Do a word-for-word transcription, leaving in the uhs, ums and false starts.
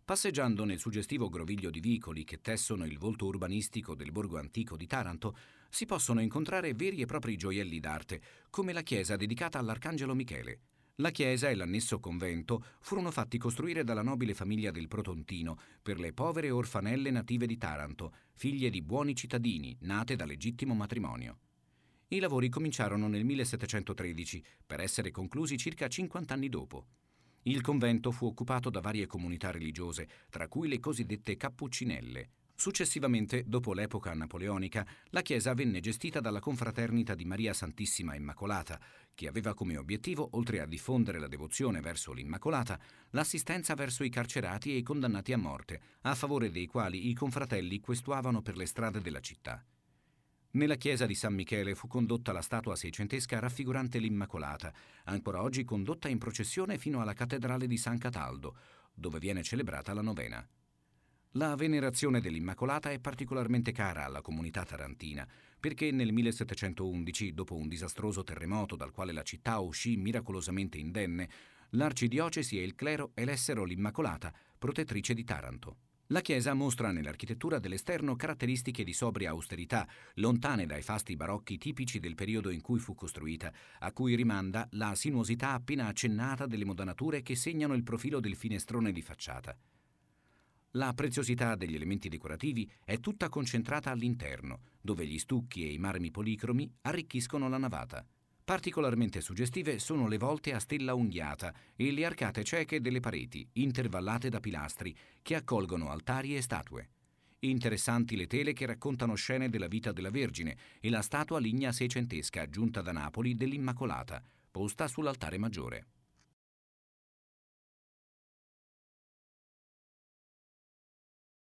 Passeggiando nel suggestivo groviglio di vicoli che tessono il volto urbanistico del borgo antico di Taranto, si possono incontrare veri e propri gioielli d'arte, come la chiesa dedicata all'Arcangelo Michele. La chiesa e l'annesso convento furono fatti costruire dalla nobile famiglia del Protontino per le povere orfanelle native di Taranto, figlie di buoni cittadini, nate da legittimo matrimonio. I lavori cominciarono nel millesettecentotredici, per essere conclusi circa cinquanta anni dopo. Il convento fu occupato da varie comunità religiose, tra cui le cosiddette Cappuccinelle. Successivamente, dopo l'epoca napoleonica, la chiesa venne gestita dalla Confraternita di Maria Santissima Immacolata, che aveva come obiettivo, oltre a diffondere la devozione verso l'Immacolata, l'assistenza verso i carcerati e i condannati a morte, a favore dei quali i confratelli questuavano per le strade della città. Nella chiesa di San Michele fu condotta la statua seicentesca raffigurante l'Immacolata, ancora oggi condotta in processione fino alla cattedrale di San Cataldo, dove viene celebrata la novena. La venerazione dell'Immacolata è particolarmente cara alla comunità tarantina, perché nel millesettecentoundici, dopo un disastroso terremoto dal quale la città uscì miracolosamente indenne, l'arcidiocesi e il clero elessero l'Immacolata protettrice di Taranto. La chiesa mostra nell'architettura dell'esterno caratteristiche di sobria austerità, lontane dai fasti barocchi tipici del periodo in cui fu costruita, a cui rimanda la sinuosità appena accennata delle modanature che segnano il profilo del finestrone di facciata. La preziosità degli elementi decorativi è tutta concentrata all'interno, dove gli stucchi e i marmi policromi arricchiscono la navata. Particolarmente suggestive sono le volte a stella unghiata e le arcate cieche delle pareti, intervallate da pilastri, che accolgono altari e statue. Interessanti le tele che raccontano scene della vita della Vergine e la statua lignea seicentesca giunta da Napoli dell'Immacolata, posta sull'altare maggiore.